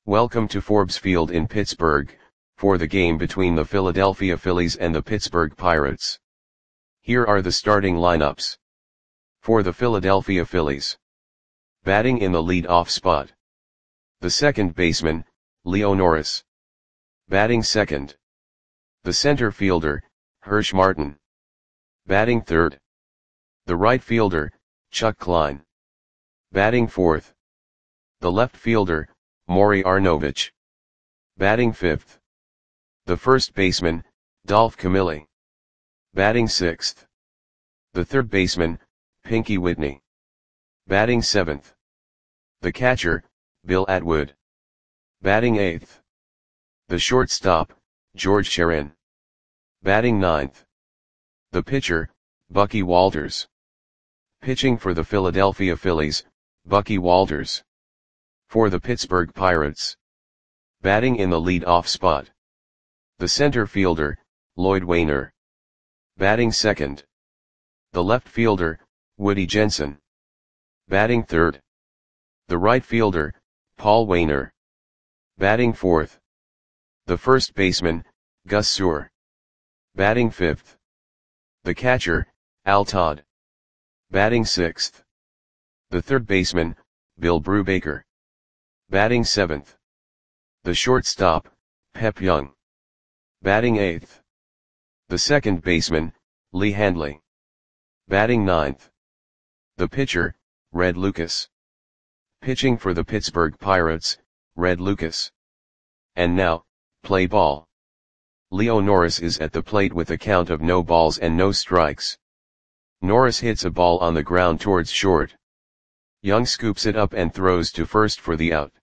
Welcome to Forbes Field in Pittsburgh, for the game between the Philadelphia Phillies and the Pittsburgh Pirates. Here are the starting lineups. For the Philadelphia Phillies. Batting in the lead-off spot. The second baseman, Leo Norris. Batting second. The center fielder, Hirsch Martin. Batting third. The right fielder, Chuck Klein. Batting fourth. The left fielder, Maury Arnovich. Batting fifth. The first baseman, Dolph Camilli. Batting sixth. The third baseman, Pinky Whitney. Batting seventh. The catcher, Bill Atwood. Batting eighth. The shortstop, George Sherin. Batting ninth. The pitcher, Bucky Walters. Pitching for the Philadelphia Phillies, Bucky Walters. For the Pittsburgh Pirates. Batting in the lead-off spot. The center fielder, Lloyd Waner. Batting second. The left fielder, Woody Jensen. Batting third. The right fielder, Paul Waner. Batting fourth. The first baseman, Gus Suhr. Batting fifth. The catcher, Al Todd. Batting sixth. The third baseman, Bill Brubaker. Batting seventh. The shortstop, Pep Young. Batting eighth. The second baseman, Lee Handley. Batting ninth. The pitcher, Red Lucas. Pitching for the Pittsburgh Pirates, Red Lucas. And now, play ball. Leo Norris is at the plate with a count of no balls and no strikes. Norris hits a ball on the ground towards short. Young scoops it up and throws to first for the out.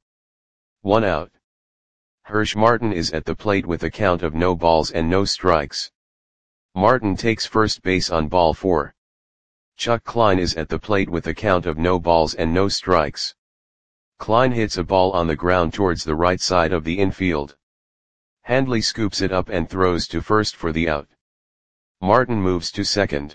1 out. Hirsch Martin is at the plate with a count of no balls and no strikes. Martin takes first base on ball 4. Chuck Klein is at the plate with a count of no balls and no strikes. Klein hits a ball on the ground towards the right side of the infield. Handley scoops it up and throws to first for the out. Martin moves to second.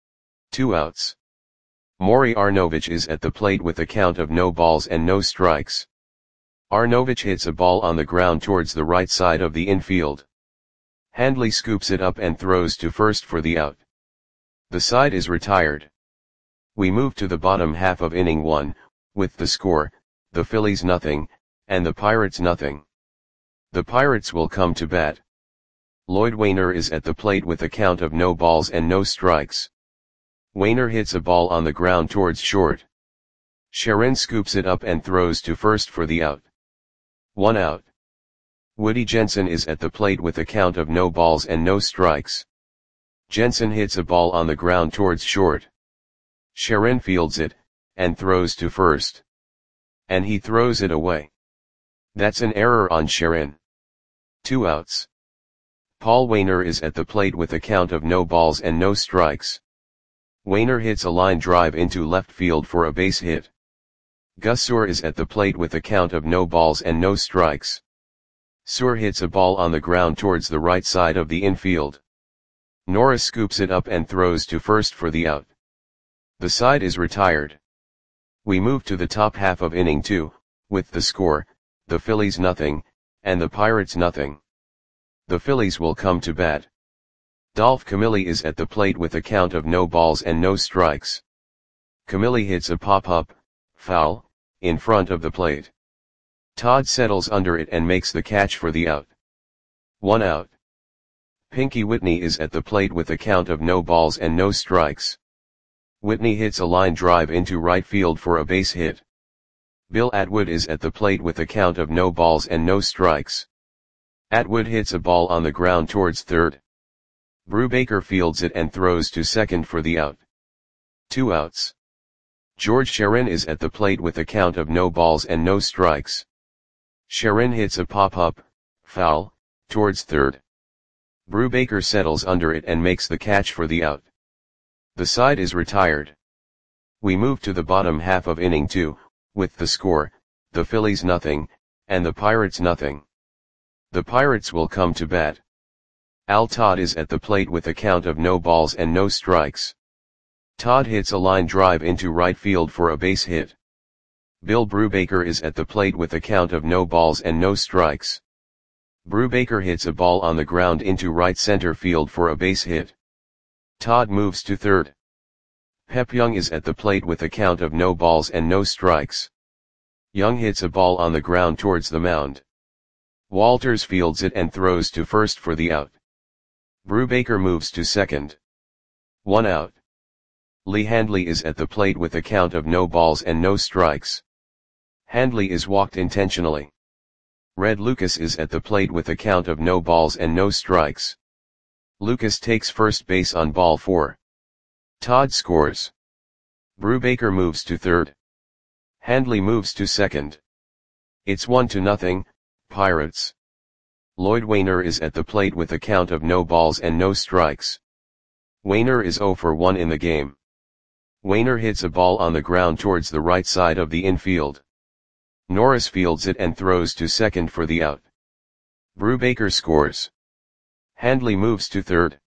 2 outs. Maury Arnovich is at the plate with a count of no balls and no strikes. Arnovich hits a ball on the ground towards the right side of the infield. Handley scoops it up and throws to first for the out. The side is retired. We move to the bottom half of inning 1, with the score, the Phillies nothing, and the Pirates nothing. The Pirates will come to bat. Lloyd Waner is at the plate with a count of no balls and no strikes. Waner hits a ball on the ground towards short. Sherin scoops it up and throws to first for the out. 1 out. Woody Jensen is at the plate with a count of no balls and no strikes. Jensen hits a ball on the ground towards short. Sherin fields it, and throws to first. And he throws it away. That's an error on Sherin. 2 outs. Paul Waner is at the plate with a count of no balls and no strikes. Waner hits a line drive into left field for a base hit. Gus Suhr is at the plate with a count of no balls and no strikes. Suhr hits a ball on the ground towards the right side of the infield. Norris scoops it up and throws to first for the out. The side is retired. We move to the top half of inning 2, with the score, the Phillies nothing, and the Pirates nothing. The Phillies will come to bat. Dolph Camilli is at the plate with a count of no balls and no strikes. Camilli hits a pop-up, foul, in front of the plate. Todd settles under it and makes the catch for the out. 1 out. Pinky Whitney is at the plate with a count of no balls and no strikes. Whitney hits a line drive into right field for a base hit. Bill Atwood is at the plate with a count of no balls and no strikes. Atwood hits a ball on the ground towards third. Brubaker fields it and throws to second for the out. 2 outs. George Sherin is at the plate with a count of no balls and no strikes. Sherin hits a pop-up, foul, towards third. Brubaker settles under it and makes the catch for the out. The side is retired. We move to the bottom half of inning 2, with the score, the Phillies nothing, and the Pirates nothing. The Pirates will come to bat. Al Todd is at the plate with a count of no balls and no strikes. Todd hits a line drive into right field for a base hit. Bill Brubaker is at the plate with a count of no balls and no strikes. Brubaker hits a ball on the ground into right center field for a base hit. Todd moves to third. Pep Young is at the plate with a count of no balls and no strikes. Young hits a ball on the ground towards the mound. Walters fields it and throws to first for the out. Brubaker moves to second. 1 out. Lee Handley is at the plate with a count of no balls and no strikes. Handley is walked intentionally. Red Lucas is at the plate with a count of no balls and no strikes. Lucas takes first base on ball 4. Todd scores. Brubaker moves to third. Handley moves to second. It's 1-0, Pirates. Lloyd Wainer is at the plate with a count of no balls and no strikes. Wainer is 0 for 1 in the game. Wainer hits a ball on the ground towards the right side of the infield. Norris fields it and throws to second for the out. Brubaker scores. Handley moves to third.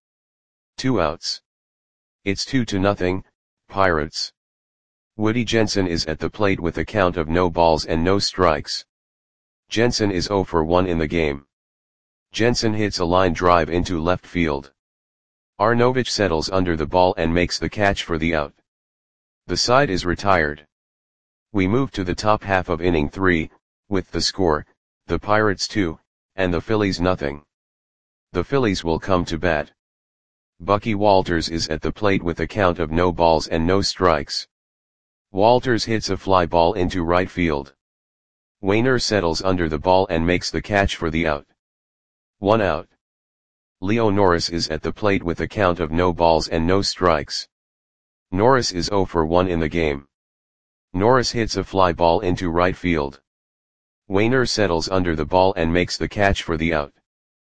2 outs. It's 2-0, Pirates. Woody Jensen is at the plate with a count of no balls and no strikes. Jensen is 0 for 1 in the game. Jensen hits a line drive into left field. Arnovich settles under the ball and makes the catch for the out. The side is retired. We move to the top half of inning 3, with the score, the Pirates 2, and the Phillies nothing. The Phillies will come to bat. Bucky Walters is at the plate with a count of no balls and no strikes. Walters hits a fly ball into right field. Wainer settles under the ball and makes the catch for the out. 1 out. Leo Norris is at the plate with a count of no balls and no strikes. Norris is 0 for 1 in the game. Norris hits a fly ball into right field. Wainer settles under the ball and makes the catch for the out.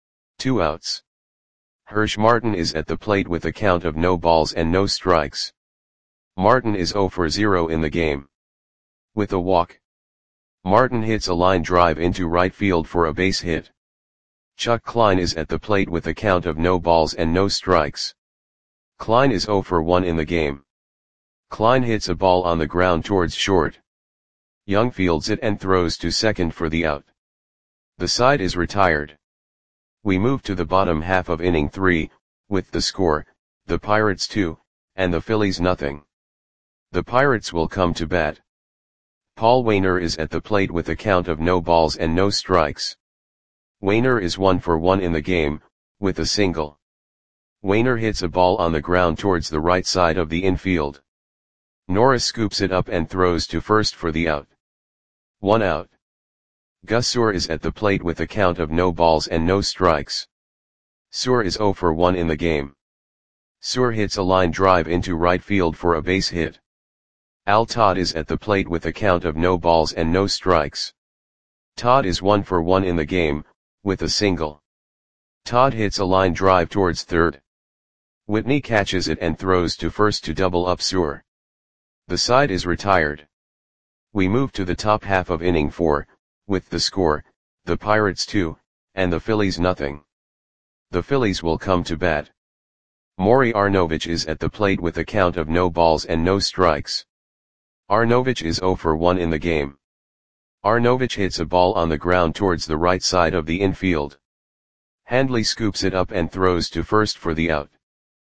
2 outs. Hirsch Martin is at the plate with a count of no balls and no strikes. Martin is 0 for 0 in the game. With a walk. Martin hits a line drive into right field for a base hit. Chuck Klein is at the plate with a count of no balls and no strikes. Klein is 0 for 1 in the game. Klein hits a ball on the ground towards short. Young fields it and throws to second for the out. The side is retired. We move to the bottom half of inning 3, with the score, the Pirates 2, and the Phillies nothing. The Pirates will come to bat. Paul Wainer is at the plate with a count of no balls and no strikes. Wainer is 1 for 1 in the game, with a single. Wainer hits a ball on the ground towards the right side of the infield. Norris scoops it up and throws to first for the out. 1 out. Gus Suhr is at the plate with a count of no balls and no strikes. Suhr is 0 for 1 in the game. Suhr hits a line drive into right field for a base hit. Al Todd is at the plate with a count of no balls and no strikes. Todd is 1 for 1 in the game, with a single. Todd hits a line drive towards third. Whitney catches it and throws to first to double up Suhr. The side is retired. We move to the top half of inning 4, with the score, the Pirates 2, and the Phillies nothing. The Phillies will come to bat. Maury Arnovich is at the plate with a count of no balls and no strikes. Arnovich is 0 for 1 in the game. Arnovich hits a ball on the ground towards the right side of the infield. Handley scoops it up and throws to first for the out.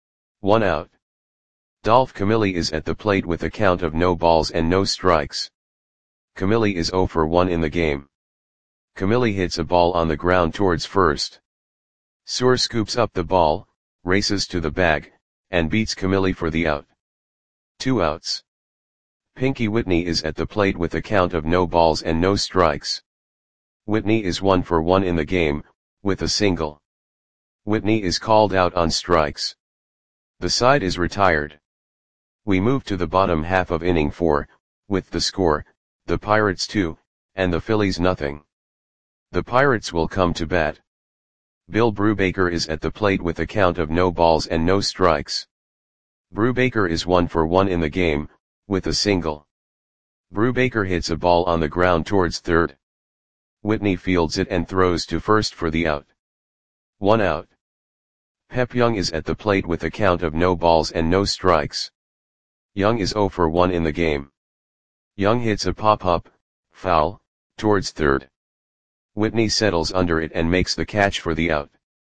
1 out. Dolph Camilli is at the plate with a count of no balls and no strikes. Camilli is 0 for 1 in the game. Camilli hits a ball on the ground towards first. Suhr scoops up the ball, races to the bag, and beats Camilli for the out. 2 outs. Pinky Whitney is at the plate with a count of no balls and no strikes. Whitney is 1 for 1 in the game, with a single. Whitney is called out on strikes. The side is retired. We move to the bottom half of inning 4, with the score, the Pirates 2, and the Phillies nothing. The Pirates will come to bat. Bill Brubaker is at the plate with a count of no balls and no strikes. Brubaker is 1 for 1 in the game, with a single. Brubaker hits a ball on the ground towards third. Whitney fields it and throws to first for the out. 1 out. Pep Young is at the plate with a count of no balls and no strikes. Young is 0 for 1 in the game. Young hits a pop-up, Foul, towards third. Whitney settles under it and makes the catch for the out.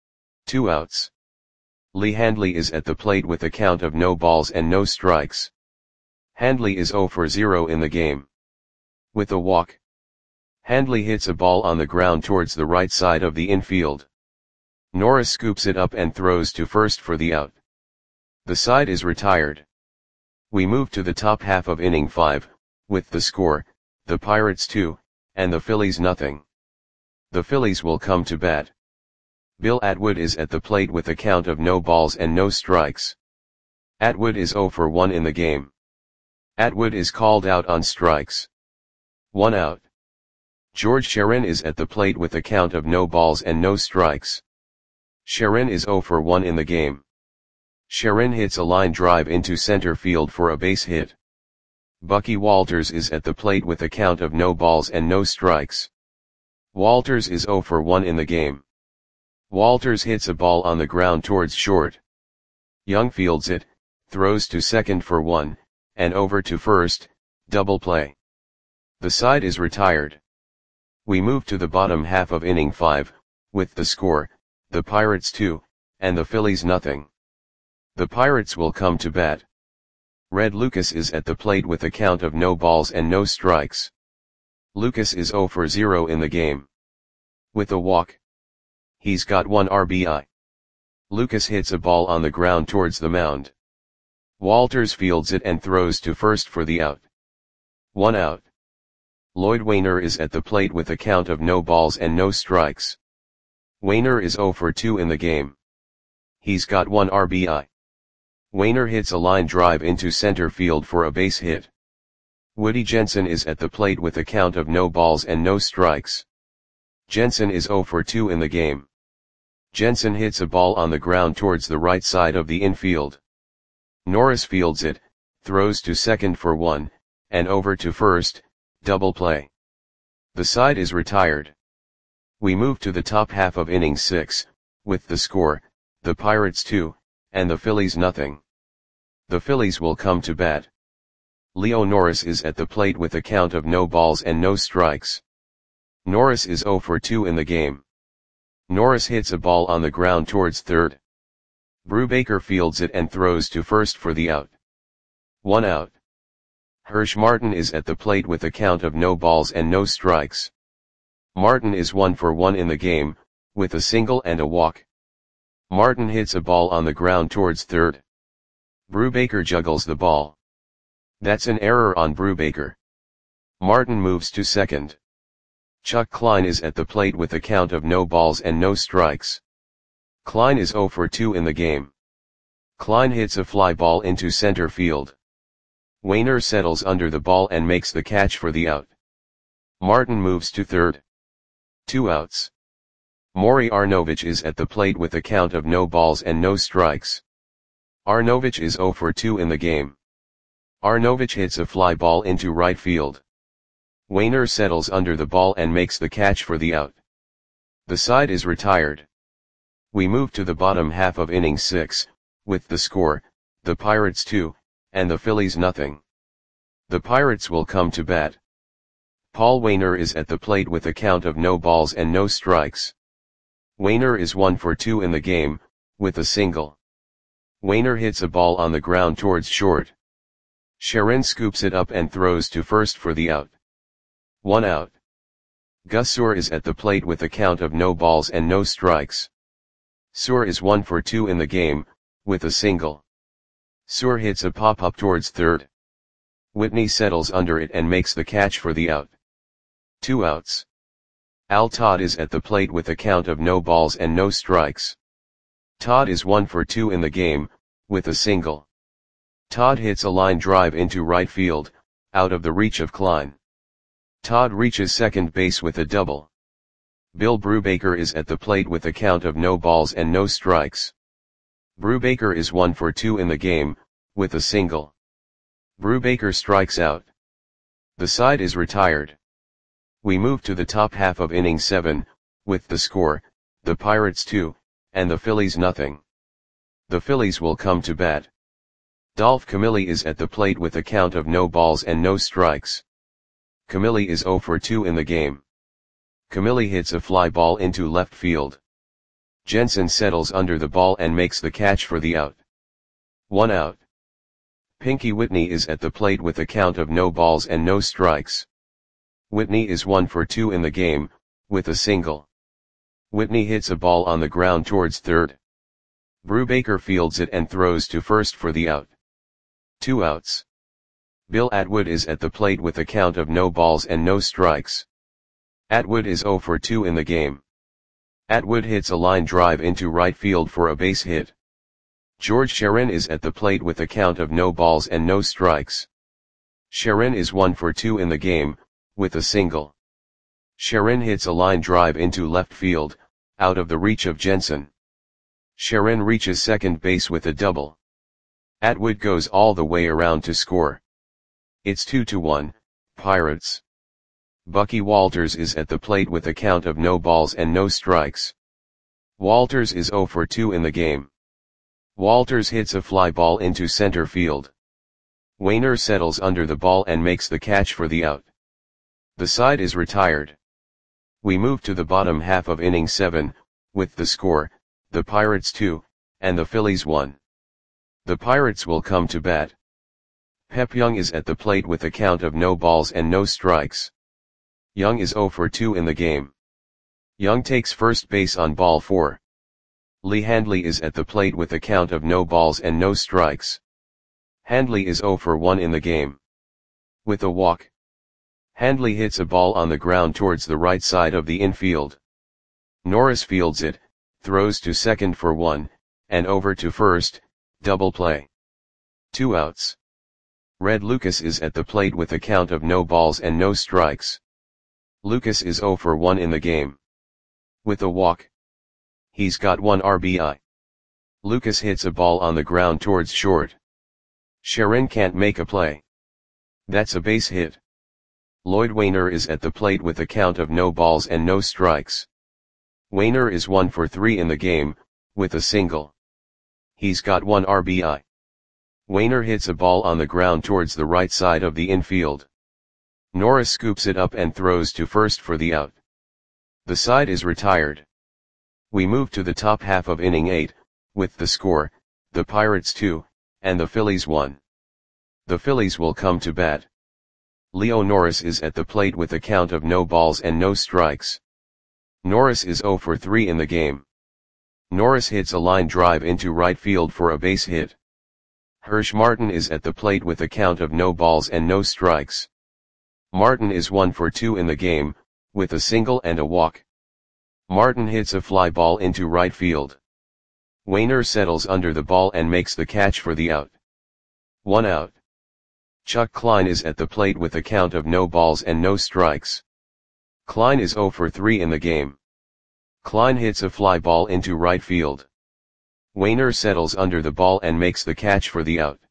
2 outs. Lee Handley is at the plate with a count of no balls and no strikes. Handley is 0 for 0 in the game. With a walk. Handley hits a ball on the ground towards the right side of the infield. Norris scoops it up and throws to first for the out. The side is retired. We move to the top half of inning 5, with the score, the Pirates 2, and the Phillies nothing. The Phillies will come to bat. Bill Atwood is at the plate with a count of no balls and no strikes. Atwood is 0 for 1 in the game. Atwood is called out on strikes. 1 out. George Sherin is at the plate with a count of no balls and no strikes. Sherin is 0 for 1 in the game. Sherin hits a line drive into center field for a base hit. Bucky Walters is at the plate with a count of no balls and no strikes. Walters is 0 for 1 in the game. Walters hits a ball on the ground towards short. Young fields it, throws to second for 1, and over to first, double play. The side is retired. We move to the bottom half of inning 5, with the score, the Pirates 2, and the Phillies nothing. The Pirates will come to bat. Red Lucas is at the plate with a count of no balls and no strikes. Lucas is 0 for 0 in the game. With a walk. He's got 1 RBI. Lucas hits a ball on the ground towards the mound. Walters fields it and throws to first for the out. 1 out. Lloyd Wainer is at the plate with a count of no balls and no strikes. Wainer is 0 for 2 in the game. He's got 1 RBI. Wainer hits a line drive into center field for a base hit. Woody Jensen is at the plate with a count of no balls and no strikes. Jensen is 0 for 2 in the game. Jensen hits a ball on the ground towards the right side of the infield. Norris fields it, throws to second for 1, and over to first, double play. The side is retired. We move to the top half of inning 6, with the score, the Pirates 2, and the Phillies nothing. The Phillies will come to bat. Leo Norris is at the plate with a count of no balls and no strikes. Norris is 0 for 2 in the game. Norris hits a ball on the ground towards third. Brubaker fields it and throws to first for the out. 1 out. Hirsch Martin is at the plate with a count of no balls and no strikes. Martin is 1 for 1 in the game, with a single and a walk. Martin hits a ball on the ground towards third. Brubaker juggles the ball. That's an error on Brubaker. Martin moves to second. Chuck Klein is at the plate with a count of no balls and no strikes. Klein is 0 for 2 in the game. Klein hits a fly ball into center field. Wainer settles under the ball and makes the catch for the out. Martin moves to third. 2 outs. Maury Arnovich is at the plate with a count of no balls and no strikes. Arnovich is 0 for 2 in the game. Arnovich hits a fly ball into right field. Wainer settles under the ball and makes the catch for the out. The side is retired. We move to the bottom half of inning 6, with the score, the Pirates 2, and the Phillies nothing. The Pirates will come to bat. Paul Wainer is at the plate with a count of no balls and no strikes. Wainer is 1 for 2 in the game, with a single. Wainer hits a ball on the ground towards short. Sherin scoops it up and throws to first for the out. 1 out. Gus Suhr is at the plate with a count of no balls and no strikes. Suhr is 1 for 2 in the game, with a single. Suhr hits a pop-up towards third. Whitney settles under it and makes the catch for the out. 2 outs. Al Todd is at the plate with a count of no balls and no strikes. Todd is 1 for 2 in the game, with a single. Todd hits a line drive into right field, out of the reach of Klein. Todd reaches second base with a double. Bill Brubaker is at the plate with a count of no balls and no strikes. Brubaker is 1 for 2 in the game, with a single. Brubaker strikes out. The side is retired. We move to the top half of inning 7, with the score, the Pirates 2, and the Phillies nothing. The Phillies will come to bat. Dolph Camilli is at the plate with a count of no balls and no strikes. Camille is 0 for 2 in the game. Camille hits a fly ball into left field. Jensen settles under the ball and makes the catch for the out. 1 out. Pinky Whitney is at the plate with a count of no balls and no strikes. Whitney is 1 for 2 in the game, with a single. Whitney hits a ball on the ground towards third. Brubaker fields it and throws to first for the out. 2 outs. Bill Atwood is at the plate with a count of no balls and no strikes. Atwood is 0 for 2 in the game. Atwood hits a line drive into right field for a base hit. George Sharon is at the plate with a count of no balls and no strikes. Sharon is 1 for 2 in the game, with a single. Sharon hits a line drive into left field, out of the reach of Jensen. Sharon reaches second base with a double. Atwood goes all the way around to score. It's 2-1, Pirates. Bucky Walters is at the plate with a count of no balls and no strikes. Walters is 0 for 2 in the game. Walters hits a fly ball into center field. Wainer settles under the ball and makes the catch for the out. The side is retired. We move to the bottom half of inning 7, with the score, the Pirates 2, and the Phillies 1. The Pirates will come to bat. Pep Young is at the plate with a count of no balls and no strikes. Young is 0 for 2 in the game. Young takes first base on ball 4. Lee Handley is at the plate with a count of no balls and no strikes. Handley is 0 for 1 in the game. With a walk. Handley hits a ball on the ground towards the right side of the infield. Norris fields it, throws to second for 1, and over to first, double play. 2 outs. Red Lucas is at the plate with a count of no balls and no strikes. Lucas is 0 for 1 in the game. With a walk. He's got 1 RBI. Lucas hits a ball on the ground towards short. Sharon can't make a play. That's a base hit. Lloyd Wainer is at the plate with a count of no balls and no strikes. Wainer is 1 for 3 in the game, with a single. He's got 1 RBI. Wainer hits a ball on the ground towards the right side of the infield. Norris scoops it up and throws to first for the out. The side is retired. We move to the top half of inning 8, with the score, the Pirates 2, and the Phillies 1. The Phillies will come to bat. Leo Norris is at the plate with a count of no balls and no strikes. Norris is 0 for 3 in the game. Norris hits a line drive into right field for a base hit. Hirsch Martin is at the plate with a count of no balls and no strikes. Martin is 1 for 2 in the game, with a single and a walk. Martin hits a fly ball into right field. Wainer settles under the ball and makes the catch for the out. 1 out. Chuck Klein is at the plate with a count of no balls and no strikes. Klein is 0 for 3 in the game. Klein hits a fly ball into right field. Wainer settles under the ball and makes the catch for the out.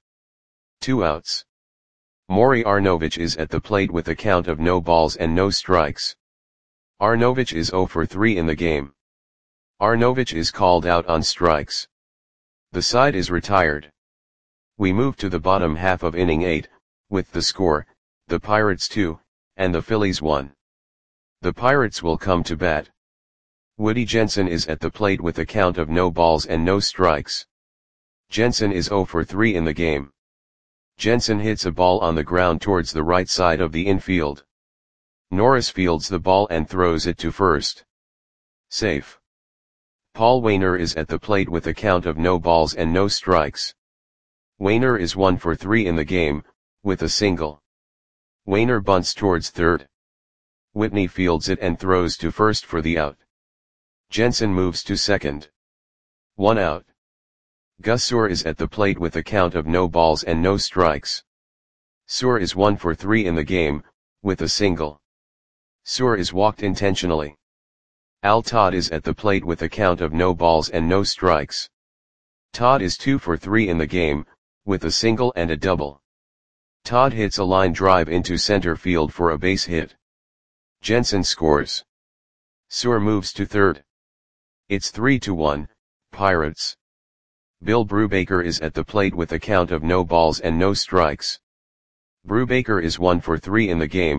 2 outs. Maury Arnovich is at the plate with a count of no balls and no strikes. Arnovich is 0 for 3 in the game. Arnovich is called out on strikes. The side is retired. We move to the bottom half of inning 8, with the score, the Pirates 2, and the Phillies 1. The Pirates will come to bat. Woody Jensen is at the plate with a count of no balls and no strikes. Jensen is 0 for 3 in the game. Jensen hits a ball on the ground towards the right side of the infield. Norris fields the ball and throws it to first. Safe. Paul Wainer is at the plate with a count of no balls and no strikes. Wainer is 1 for 3 in the game, with a single. Wainer bunts towards third. Whitney fields it and throws to first for the out. Jensen moves to second. 1 out. Gus Suhr is at the plate with a count of no balls and no strikes. Suhr is 1 for 3 in the game, with a single. Suhr is walked intentionally. Al Todd is at the plate with a count of no balls and no strikes. Todd is 2 for 3 in the game, with a single and a double. Todd hits a line drive into center field for a base hit. Jensen scores. Suhr moves to third. It's 3-1, Pirates. Bill Brubaker is at the plate with a count of no balls and no strikes. Brubaker is 1 for 3 in the game,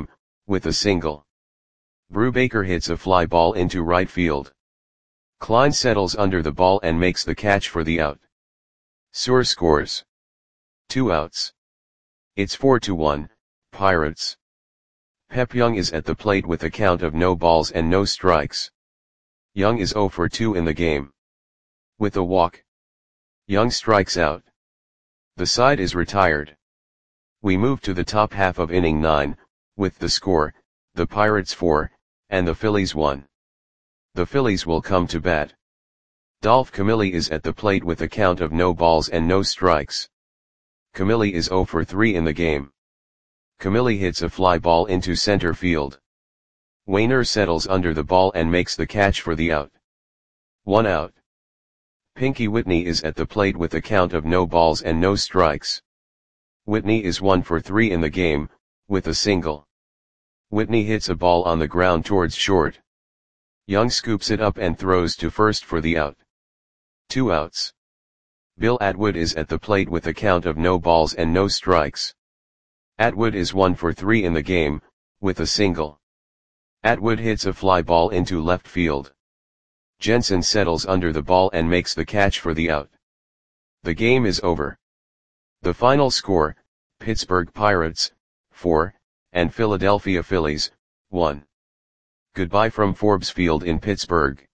with a single. Brubaker hits a fly ball into right field. Klein settles under the ball and makes the catch for the out. Suhr scores. 2 outs. It's 4-1, Pirates. Pep Young is at the plate with a count of no balls and no strikes. Young is 0 for 2 in the game. With a walk, Young strikes out. The side is retired. We move to the top half of inning 9, with the score, the Pirates 4, and the Phillies 1. The Phillies will come to bat. Dolph Camilli is at the plate with a count of no balls and no strikes. Camilli is 0 for 3 in the game. Camilli hits a fly ball into center field. Wainer settles under the ball and makes the catch for the out. 1 out. Pinky Whitney is at the plate with a count of no balls and no strikes. Whitney is 1 for 3 in the game, with a single. Whitney hits a ball on the ground towards short. Young scoops it up and throws to first for the out. 2 outs. Bill Atwood is at the plate with a count of no balls and no strikes. Atwood is 1 for 3 in the game, with a single. Atwood hits a fly ball into left field. Jensen settles under the ball and makes the catch for the out. The game is over. The final score, Pittsburgh Pirates, 4, and Philadelphia Phillies, 1. Goodbye from Forbes Field in Pittsburgh.